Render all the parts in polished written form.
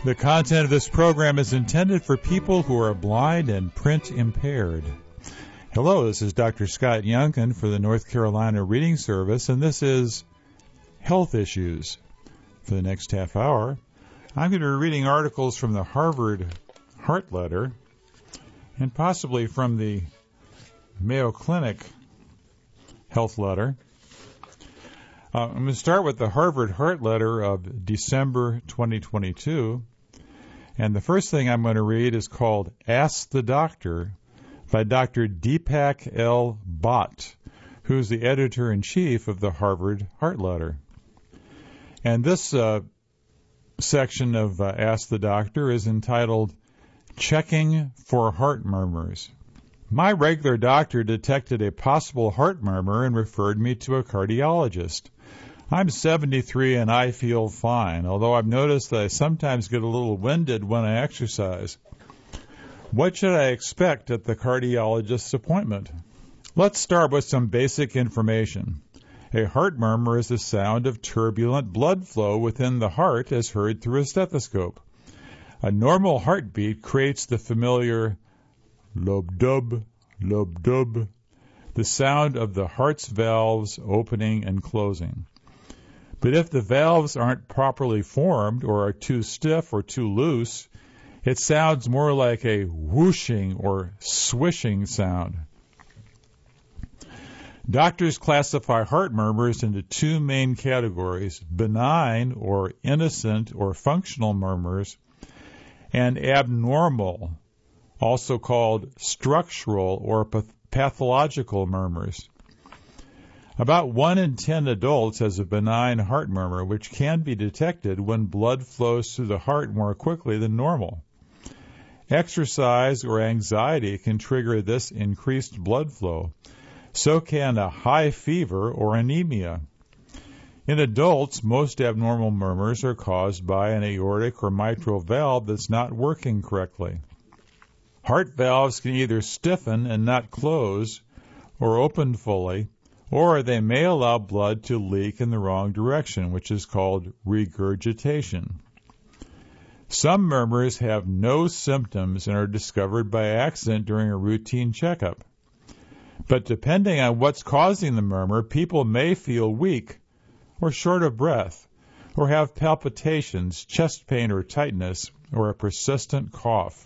The content of this program is intended for people who are blind and print impaired. Hello, this is Dr. Scott Youngkin for the North Carolina Reading Service, and this is Health Issues. For the next half hour, I'm going to be reading articles from the Harvard Heart Letter and possibly from the Mayo Clinic Health Letter. I'm going to start with the Harvard Heart Letter of December 2022. And the first thing I'm going to read is called Ask the Doctor by Dr. Deepak L. Bhatt, who's the editor-in-chief of the Harvard Heart Letter. And this section of Ask the Doctor is entitled Checking for Heart Murmurs. My regular doctor detected a possible heart murmur and referred me to a cardiologist. I'm 73 and I feel fine, although I've noticed that I sometimes get a little winded when I exercise. What should I expect at the cardiologist's appointment? Let's start with some basic information. A heart murmur is the sound of turbulent blood flow within the heart as heard through a stethoscope. A normal heartbeat creates the familiar lub-dub, lub-dub, the sound of the heart's valves opening and closing. But if the valves aren't properly formed or are too stiff or too loose, it sounds more like a whooshing or swishing sound. Doctors classify heart murmurs into two main categories, benign or innocent or functional murmurs, and abnormal, also called structural or pathological murmurs. About 1 in 10 adults has a benign heart murmur, which can be detected when blood flows through the heart more quickly than normal. Exercise or anxiety can trigger this increased blood flow. So can a high fever or anemia. In adults, most abnormal murmurs are caused by an aortic or mitral valve that's not working correctly. Heart valves can either stiffen and not close, or open fully, or they may allow blood to leak in the wrong direction, which is called regurgitation. Some murmurs have no symptoms and are discovered by accident during a routine checkup. But depending on what's causing the murmur, people may feel weak or short of breath, or have palpitations, chest pain or tightness, or a persistent cough.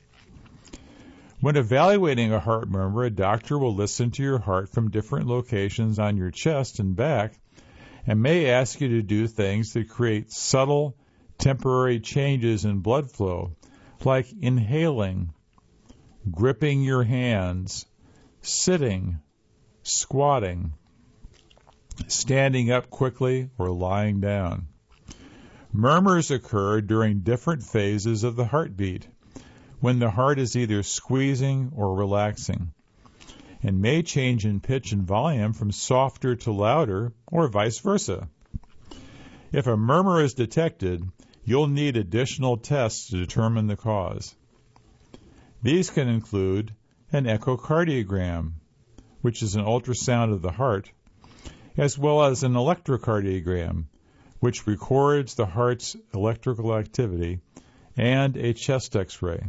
When evaluating a heart murmur, a doctor will listen to your heart from different locations on your chest and back and may ask you to do things that create subtle, temporary changes in blood flow, like inhaling, gripping your hands, sitting, squatting, standing up quickly, or lying down. Murmurs occur during different phases of the heartbeat, when the heart is either squeezing or relaxing, and may change in pitch and volume from softer to louder, or vice versa. If a murmur is detected, you'll need additional tests to determine the cause. These can include an echocardiogram, which is an ultrasound of the heart, as well as an electrocardiogram, which records the heart's electrical activity, and a chest X-ray.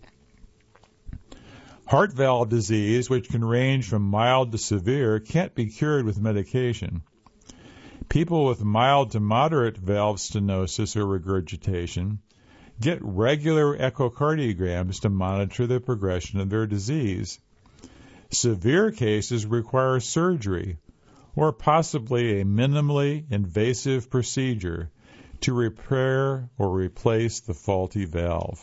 Heart valve disease, which can range from mild to severe, can't be cured with medication. People with mild to moderate valve stenosis or regurgitation get regular echocardiograms to monitor the progression of their disease. Severe cases require surgery or possibly a minimally invasive procedure to repair or replace the faulty valve.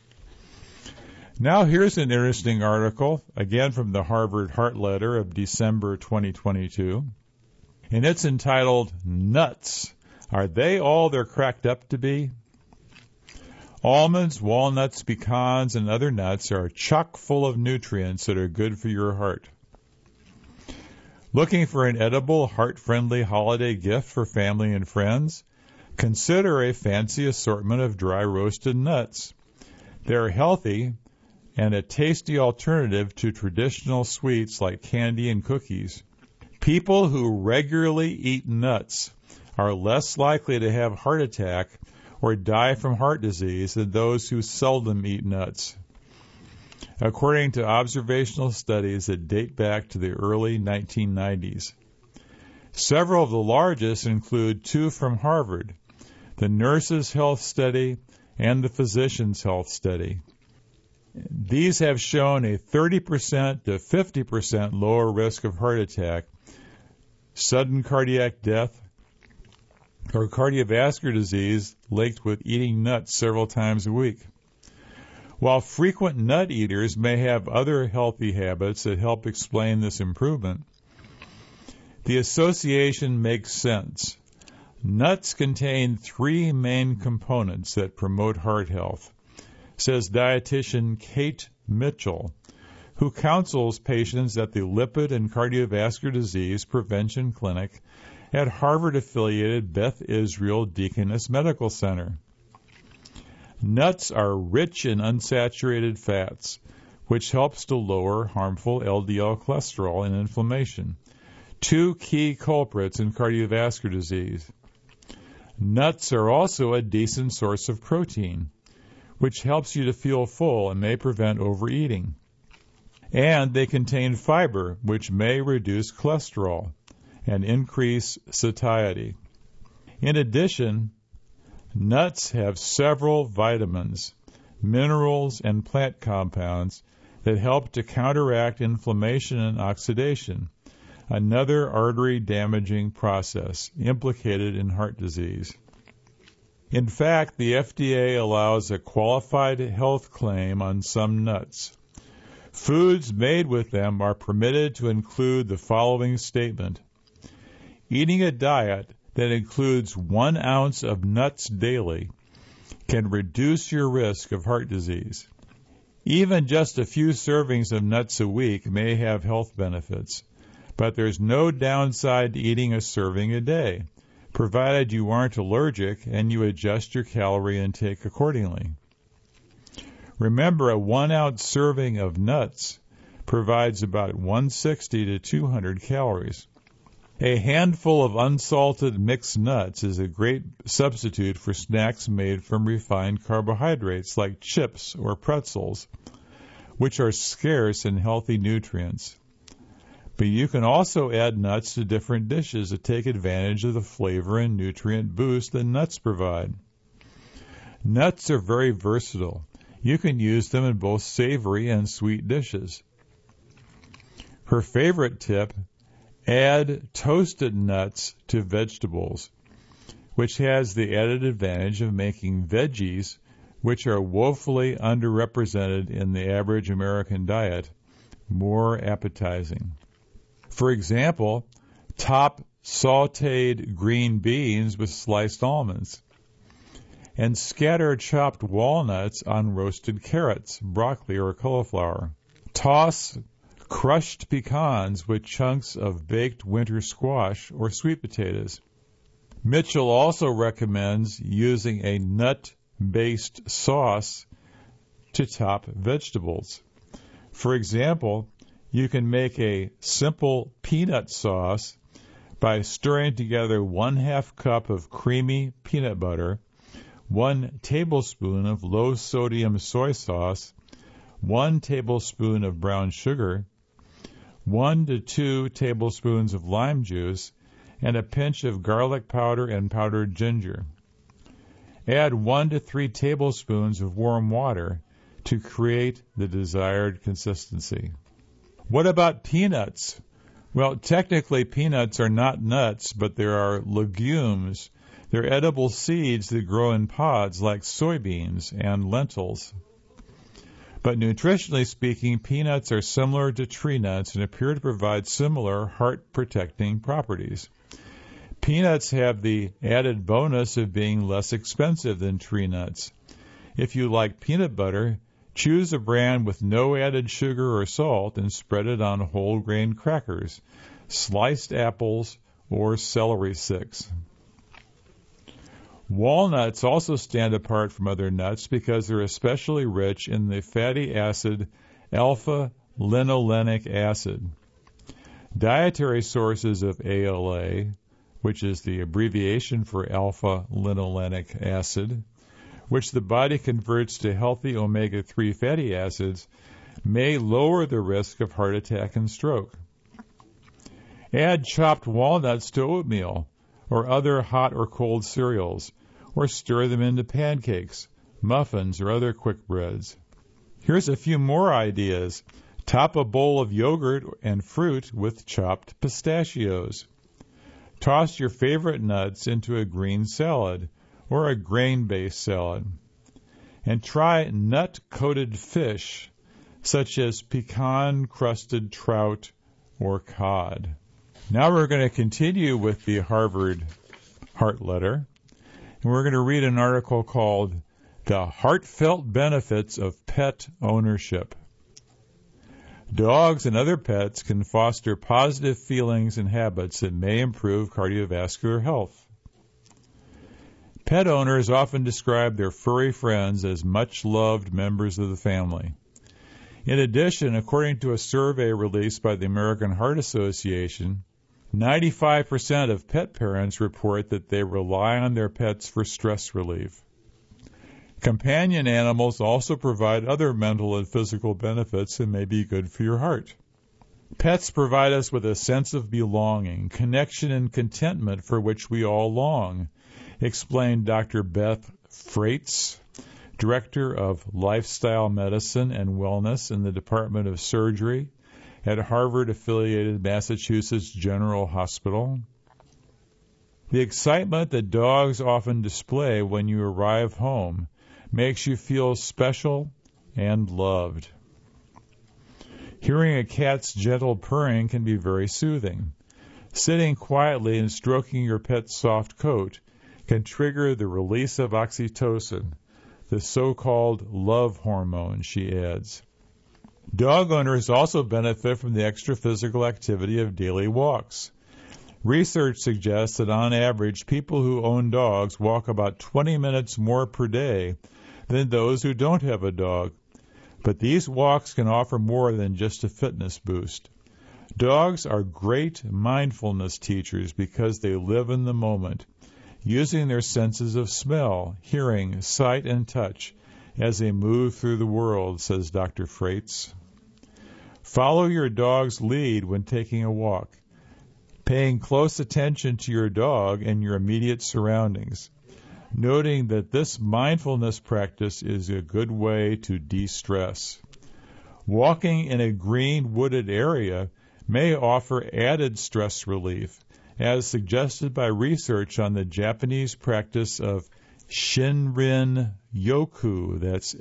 Now here's an interesting article, again from the Harvard Heart Letter of December 2022, and it's entitled, Nuts. Are they all they're cracked up to be? Almonds, walnuts, pecans, and other nuts are chock full of nutrients that are good for your heart. Looking for an edible, heart-friendly holiday gift for family and friends? Consider a fancy assortment of dry roasted nuts. They're healthy and a tasty alternative to traditional sweets like candy and cookies. People who regularly eat nuts are less likely to have heart attack or die from heart disease than those who seldom eat nuts, according to observational studies that date back to the early 1990s. Several of the largest include two from Harvard, the Nurses' Health Study and the Physicians' Health Study. These have shown a 30% to 50% lower risk of heart attack, sudden cardiac death, or cardiovascular disease linked with eating nuts several times a week. While frequent nut eaters may have other healthy habits that help explain this improvement, the association makes sense. Nuts contain three main components that promote heart health, says dietitian Kate Mitchell, who counsels patients at the Lipid and Cardiovascular Disease Prevention Clinic at Harvard-affiliated Beth Israel Deaconess Medical Center. Nuts are rich in unsaturated fats, which helps to lower harmful LDL cholesterol and inflammation, two key culprits in cardiovascular disease. Nuts are also a decent source of protein, which helps you to feel full and may prevent overeating. And they contain fiber, which may reduce cholesterol and increase satiety. In addition, nuts have several vitamins, minerals, and plant compounds that help to counteract inflammation and oxidation, another artery-damaging process implicated in heart disease. In fact, the FDA allows a qualified health claim on some nuts. Foods made with them are permitted to include the following statement: eating a diet that includes 1 ounce of nuts daily can reduce your risk of heart disease. Even just a few servings of nuts a week may have health benefits, but there's no downside to eating a serving a day, provided you aren't allergic and you adjust your calorie intake accordingly. Remember, a 1 ounce serving of nuts provides about 160 to 200 calories. A handful of unsalted mixed nuts is a great substitute for snacks made from refined carbohydrates like chips or pretzels, which are scarce in healthy nutrients. But you can also add nuts to different dishes to take advantage of the flavor and nutrient boost that nuts provide. Nuts are very versatile. You can use them in both savory and sweet dishes. Her favorite tip: add toasted nuts to vegetables, which has the added advantage of making veggies, which are woefully underrepresented in the average American diet, more appetizing. For example, top sautéed green beans with sliced almonds, and scatter chopped walnuts on roasted carrots, broccoli, or cauliflower. Toss crushed pecans with chunks of baked winter squash or sweet potatoes. Mitchell also recommends using a nut-based sauce to top vegetables. For example, you can make a simple peanut sauce by stirring together 1/2 cup of creamy peanut butter, 1 tablespoon of low-sodium soy sauce, 1 tablespoon of brown sugar, 1 to 2 tablespoons of lime juice, and a pinch of garlic powder and powdered ginger. Add 1 to 3 tablespoons of warm water to create the desired consistency. What about peanuts? Well, technically peanuts are not nuts, but they are legumes. They're edible seeds that grow in pods like soybeans and lentils. But nutritionally speaking, peanuts are similar to tree nuts and appear to provide similar heart-protecting properties. Peanuts have the added bonus of being less expensive than tree nuts. If you like peanut butter, choose a brand with no added sugar or salt and spread it on whole grain crackers, sliced apples, or celery sticks. Walnuts also stand apart from other nuts because they're especially rich in the fatty acid alpha-linolenic acid. Dietary sources of ALA, which is the abbreviation for alpha-linolenic acid, which the body converts to healthy omega-3 fatty acids, may lower the risk of heart attack and stroke. Add chopped walnuts to oatmeal or other hot or cold cereals, or stir them into pancakes, muffins, or other quick breads. Here's a few more ideas. Top a bowl of yogurt and fruit with chopped pistachios. Toss your favorite nuts into a green salad or a grain-based salad. And try nut-coated fish, such as pecan-crusted trout or cod. Now we're going to continue with the Harvard Heart Letter, and we're going to read an article called The Heartfelt Benefits of Pet Ownership. Dogs and other pets can foster positive feelings and habits that may improve cardiovascular health. Pet owners often describe their furry friends as much-loved members of the family. In addition, according to a survey released by the American Heart Association, 95% of pet parents report that they rely on their pets for stress relief. Companion animals also provide other mental and physical benefits and may be good for your heart. Pets provide us with a sense of belonging, connection, and contentment for which we all long, explained Dr. Beth Freitz, Director of Lifestyle Medicine and Wellness in the Department of Surgery at Harvard-affiliated Massachusetts General Hospital. The excitement that dogs often display when you arrive home makes you feel special and loved. Hearing a cat's gentle purring can be very soothing. Sitting quietly and stroking your pet's soft coat can trigger the release of oxytocin, the so-called love hormone, she adds. Dog owners also benefit from the extra physical activity of daily walks. Research suggests that on average, people who own dogs walk about 20 minutes more per day than those who don't have a dog. But these walks can offer more than just a fitness boost. Dogs are great mindfulness teachers because they live in the moment, using their senses of smell, hearing, sight, and touch as they move through the world, says Dr. Freitz. Follow your dog's lead when taking a walk, paying close attention to your dog and your immediate surroundings, noting that this mindfulness practice is a good way to de-stress. Walking in a green wooded area may offer added stress relief, as suggested by research on the Japanese practice of Shinrin Yoku, that's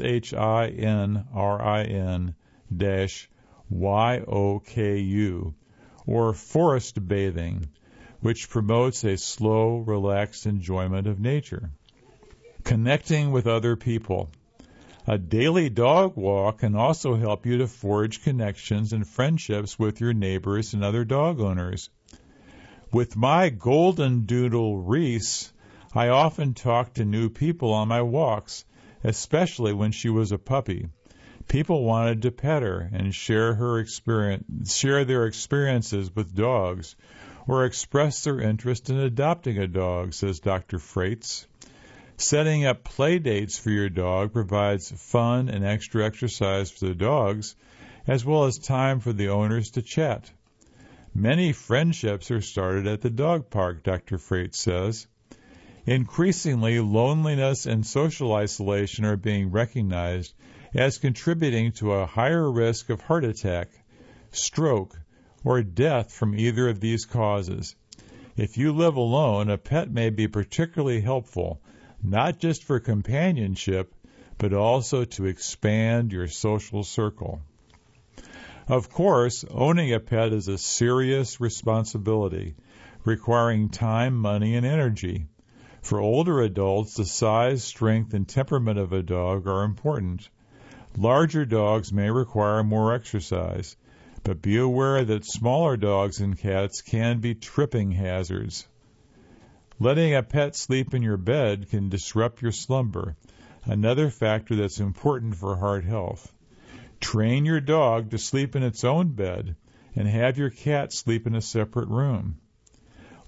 SHINRIN-YOKU, or forest bathing, which promotes a slow, relaxed enjoyment of nature. Connecting with other people. A daily dog walk can also help you to forge connections and friendships with your neighbors and other dog owners. With my golden doodle Reese, I often talk to new people on my walks, especially when she was a puppy. People wanted to pet her and share their experiences with dogs, or express their interest in adopting a dog, says Dr. Freitz. Setting up play dates for your dog provides fun and extra exercise for the dogs, as well as time for the owners to chat. Many friendships are started at the dog park, Dr. Freitz says. Increasingly, loneliness and social isolation are being recognized as contributing to a higher risk of heart attack, stroke, or death from either of these causes. If you live alone, a pet may be particularly helpful, not just for companionship, but also to expand your social circle. Of course, owning a pet is a serious responsibility, requiring time, money, and energy. For older adults, the size, strength, and temperament of a dog are important. Larger dogs may require more exercise, but be aware that smaller dogs and cats can be tripping hazards. Letting a pet sleep in your bed can disrupt your slumber, another factor that's important for heart health. Train your dog to sleep in its own bed and have your cat sleep in a separate room.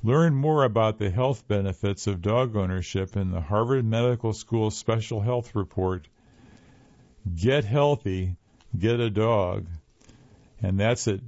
Learn more about the health benefits of dog ownership in the Harvard Medical School Special Health Report, Get Healthy, Get a Dog. And that's at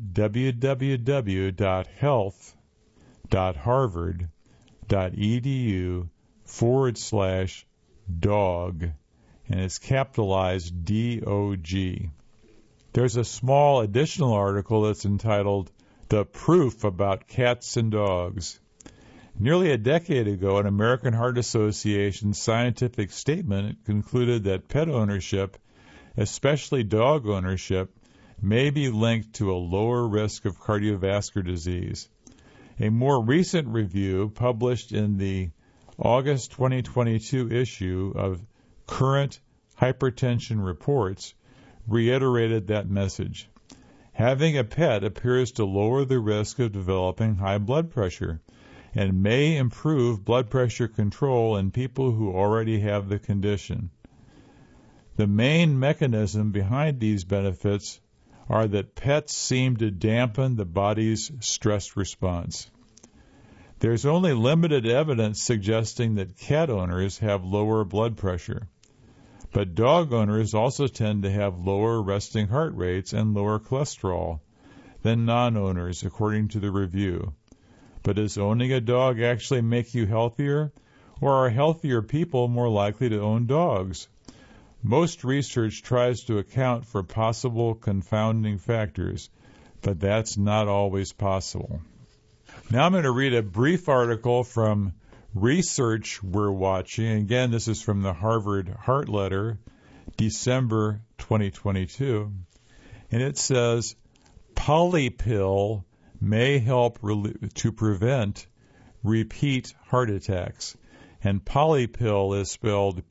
www.health.harvard.edu/dog. And it's capitalized DOG. There's a small additional article that's entitled The Proof About Cats and Dogs. Nearly a decade ago, an American Heart Association scientific statement concluded that pet ownership, especially dog ownership, may be linked to a lower risk of cardiovascular disease. A more recent review published in the August 2022 issue of Current Hypertension Reports reiterated that message. Having a pet appears to lower the risk of developing high blood pressure and may improve blood pressure control in people who already have the condition. The main mechanism behind these benefits are that pets seem to dampen the body's stress response. There's only limited evidence suggesting that cat owners have lower blood pressure, but dog owners also tend to have lower resting heart rates and lower cholesterol than non-owners, according to the review. But does owning a dog actually make you healthier, or are healthier people more likely to own dogs? Most research tries to account for possible confounding factors, but that's not always possible. Now I'm going to read a brief article from Research We're Watching. Again, this is from the Harvard Heart Letter, December 2022. And it says, Polypill may help to prevent repeat heart attacks. And Polypill is spelled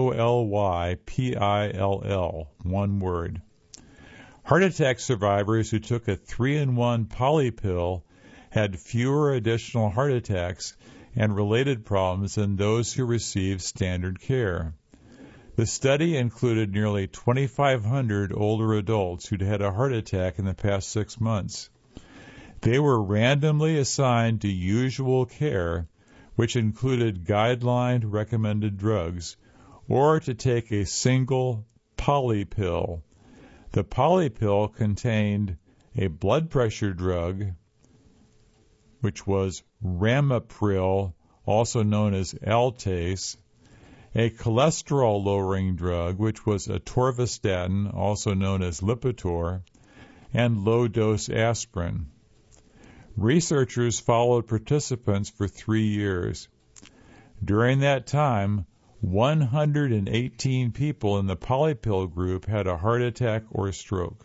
Polypill, one word. Heart attack survivors who took a 3-in-1 Polypill had fewer additional heart attacks and related problems than those who received standard care. The study included nearly 2,500 older adults who'd had a heart attack in the past 6 months. They were randomly assigned to usual care, which included guideline-recommended drugs, or to take a single Polypill. The Polypill contained a blood pressure drug, which was Ramipril, also known as Altase, a cholesterol-lowering drug, which was atorvastatin, also known as Lipitor, and low-dose aspirin. Researchers followed participants for 3 years. During that time, 118 people in the Polypill group had a heart attack or stroke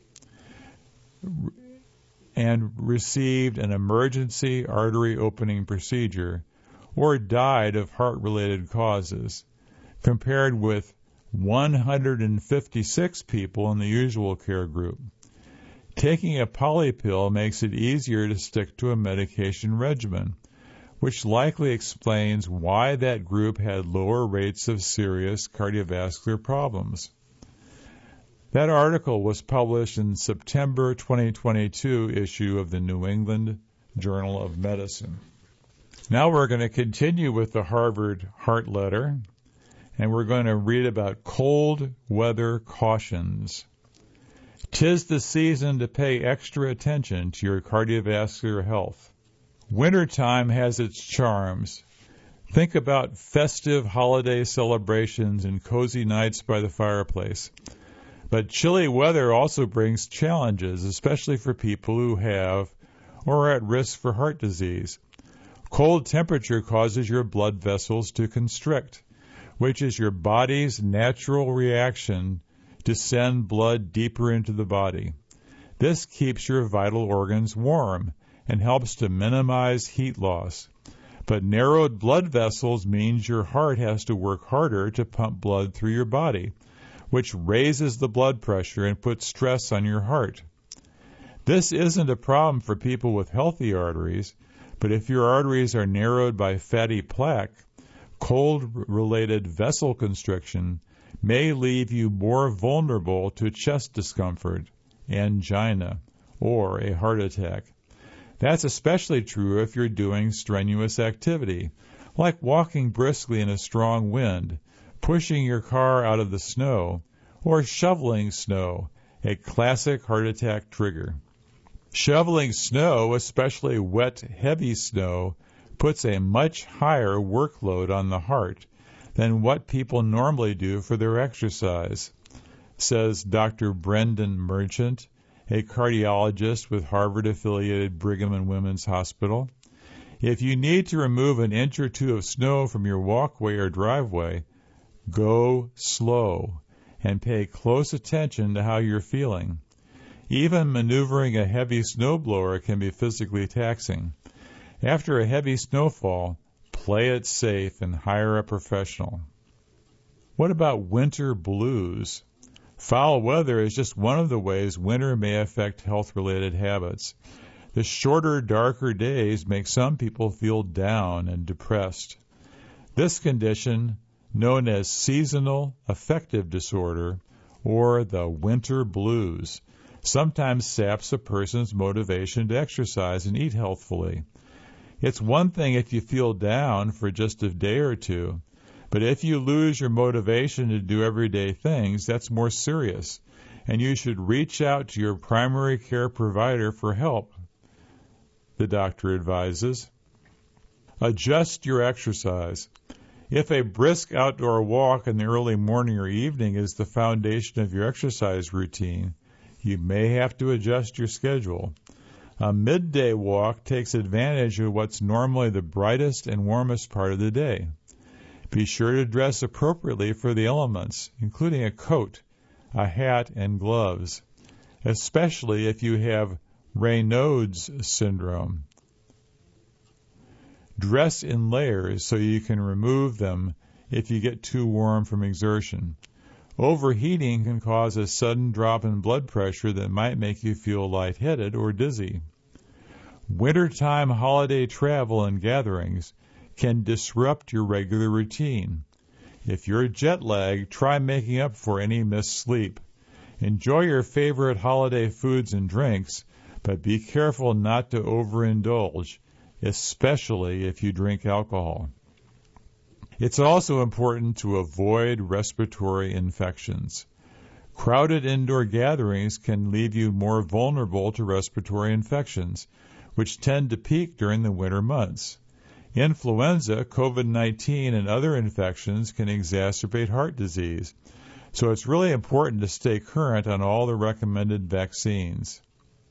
and received an emergency artery opening procedure or died of heart-related causes, compared with 156 people in the usual care group. Taking a Polypill makes it easier to stick to a medication regimen, which likely explains why that group had lower rates of serious cardiovascular problems. That article was published in September 2022 issue of the New England Journal of Medicine. Now we're going to continue with the Harvard Heart Letter, and we're going to read about cold weather cautions. 'Tis the season to pay extra attention to your cardiovascular health. Wintertime has its charms. Think about festive holiday celebrations and cozy nights by the fireplace. But chilly weather also brings challenges, especially for people who have or are at risk for heart disease. Cold temperature causes your blood vessels to constrict, which is your body's natural reaction to send blood deeper into the body. This keeps your vital organs warm and helps to minimize heat loss. But narrowed blood vessels means your heart has to work harder to pump blood through your body, which raises the blood pressure and puts stress on your heart. This isn't a problem for people with healthy arteries, but if your arteries are narrowed by fatty plaque, cold-related vessel constriction may leave you more vulnerable to chest discomfort, angina, or a heart attack. That's especially true if you're doing strenuous activity, like walking briskly in a strong wind, pushing your car out of the snow, or shoveling snow, a classic heart attack trigger. Shoveling snow, especially wet, heavy snow, puts a much higher workload on the heart than what people normally do for their exercise, says Dr. Brendan Merchant, a cardiologist with Harvard-affiliated Brigham and Women's Hospital. If you need to remove an inch or two of snow from your walkway or driveway, go slow and pay close attention to how you're feeling. Even maneuvering a heavy snowblower can be physically taxing. After a heavy snowfall, play it safe and hire a professional. What about winter blues? Foul weather is just one of the ways winter may affect health-related habits. The shorter, darker days make some people feel down and depressed. This condition, known as seasonal affective disorder, or the winter blues, sometimes saps a person's motivation to exercise and eat healthfully. It's one thing if you feel down for just a day or two, but if you lose your motivation to do everyday things, that's more serious, and you should reach out to your primary care provider for help, the doctor advises. Adjust your exercise. If a brisk outdoor walk in the early morning or evening is the foundation of your exercise routine, you may have to adjust your schedule. A midday walk takes advantage of what's normally the brightest and warmest part of the day. Be sure to dress appropriately for the elements, including a coat, a hat, and gloves, especially if you have Raynaud's syndrome. Dress in layers so you can remove them if you get too warm from exertion. Overheating can cause a sudden drop in blood pressure that might make you feel lightheaded or dizzy. Wintertime holiday travel and gatherings can disrupt your regular routine. If you're jet lagged, try making up for any missed sleep. Enjoy your favorite holiday foods and drinks, but be careful not to overindulge, especially if you drink alcohol. It's also important to avoid respiratory infections. Crowded indoor gatherings can leave you more vulnerable to respiratory infections, which tend to peak during the winter months. Influenza, COVID-19, and other infections can exacerbate heart disease, so it's really important to stay current on all the recommended vaccines.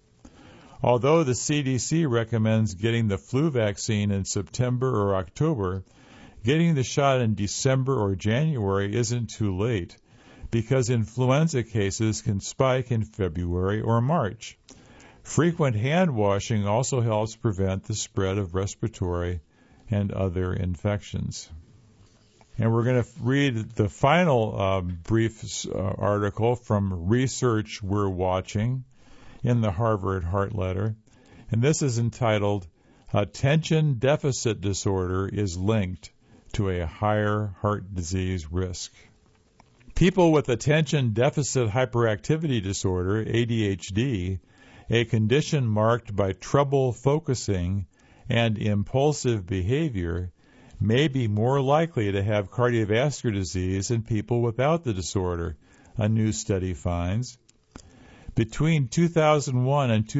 Although the CDC recommends getting the flu vaccine in September or October, getting the shot in December or January isn't too late, because influenza cases can spike in February or March. Frequent hand washing also helps prevent the spread of respiratory and other infections. And we're going to read the final brief article from Research We're Watching in the Harvard Heart Letter. And this is entitled, Attention Deficit Disorder is Linked to a Higher Heart Disease Risk. People with attention deficit hyperactivity disorder, ADHD, a condition marked by trouble focusing and impulsive behavior, may be more likely to have cardiovascular disease than people without the disorder, a new study finds. Between 2001 and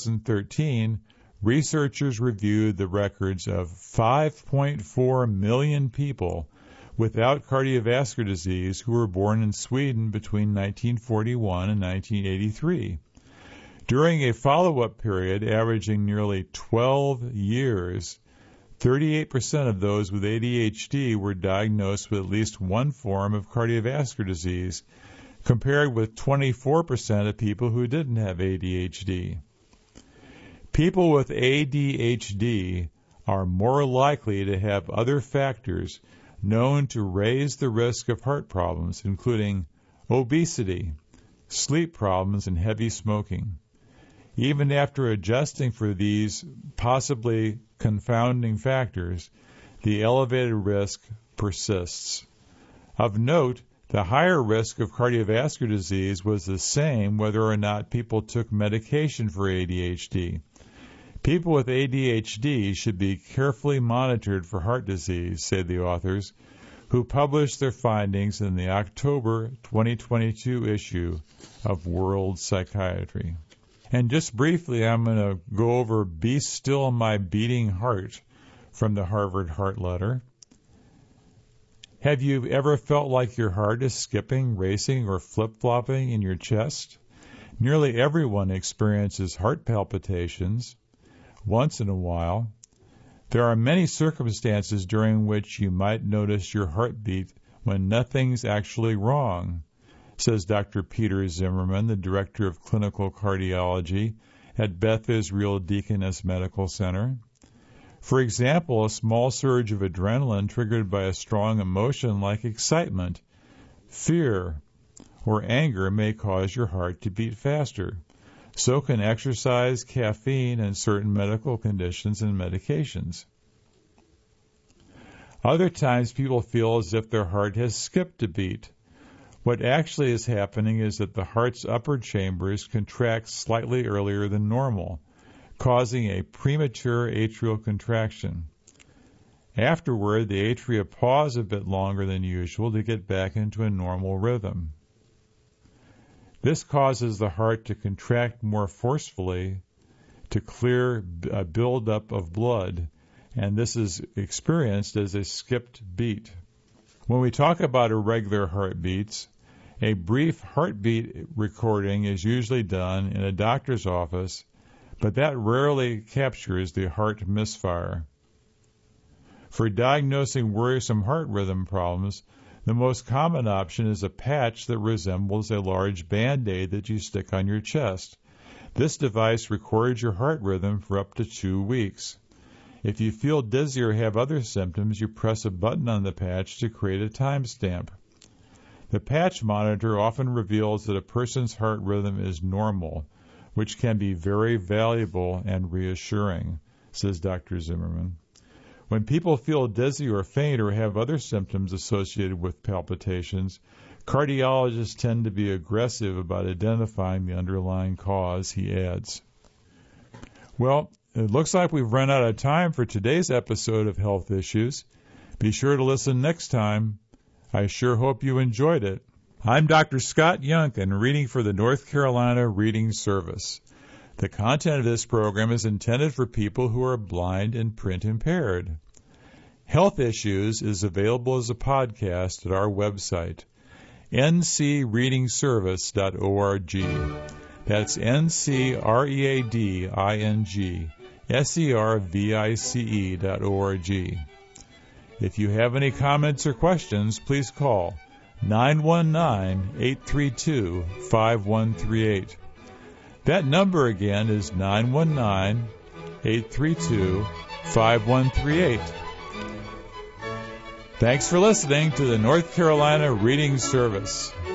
2013, researchers reviewed the records of 5.4 million people without cardiovascular disease who were born in Sweden between 1941 and 1983. During a follow-up period averaging nearly 12 years, 38% of those with ADHD were diagnosed with at least one form of cardiovascular disease, compared with 24% of people who didn't have ADHD. People with ADHD are more likely to have other factors known to raise the risk of heart problems, including obesity, sleep problems, and heavy smoking. Even after adjusting for these possibly confounding factors, the elevated risk persists. Of note, the higher risk of cardiovascular disease was the same whether or not people took medication for ADHD. People with ADHD should be carefully monitored for heart disease, say the authors, who published their findings in the October 2022 issue of World Psychiatry. And just briefly, I'm going to go over Be Still My Beating Heart from the Harvard Heart Letter. Have you ever felt like your heart is skipping, racing, or flip-flopping in your chest? Nearly everyone experiences heart palpitations once in a while. There are many circumstances during which you might notice your heartbeat when nothing's actually wrong, says Dr. Peter Zimmerman, the Director of Clinical Cardiology at Beth Israel Deaconess Medical Center. For example, a small surge of adrenaline triggered by a strong emotion like excitement, fear, or anger may cause your heart to beat faster. So can exercise, caffeine, and certain medical conditions and medications. Other times people feel as if their heart has skipped a beat. What actually is happening is that the heart's upper chambers contract slightly earlier than normal, causing a premature atrial contraction. Afterward, the atria pause a bit longer than usual to get back into a normal rhythm. This causes the heart to contract more forcefully to clear a buildup of blood, and this is experienced as a skipped beat. When we talk about irregular heartbeats, a brief heartbeat recording is usually done in a doctor's office, but that rarely captures the heart misfire. For diagnosing worrisome heart rhythm problems, the most common option is a patch that resembles a large Band-Aid that you stick on your chest. This device records your heart rhythm for up to 2 weeks. If you feel dizzy or have other symptoms, you press a button on the patch to create a timestamp. The patch monitor often reveals that a person's heart rhythm is normal, which can be very valuable and reassuring, says Dr. Zimmerman. When people feel dizzy or faint or have other symptoms associated with palpitations, cardiologists tend to be aggressive about identifying the underlying cause, he adds. Well, it looks like we've run out of time for today's episode of Health Issues. Be sure to listen next time. I sure hope you enjoyed it. I'm Dr. Scott Yunkin, reading for the North Carolina Reading Service. The content of this program is intended for people who are blind and print impaired. Health Issues is available as a podcast at our website, ncreadingservice.org. That's ncreadingservice.org. If you have any comments or questions, please call 919-832-5138. That number again is 919-832-5138. Thanks for listening to the North Carolina Reading Service.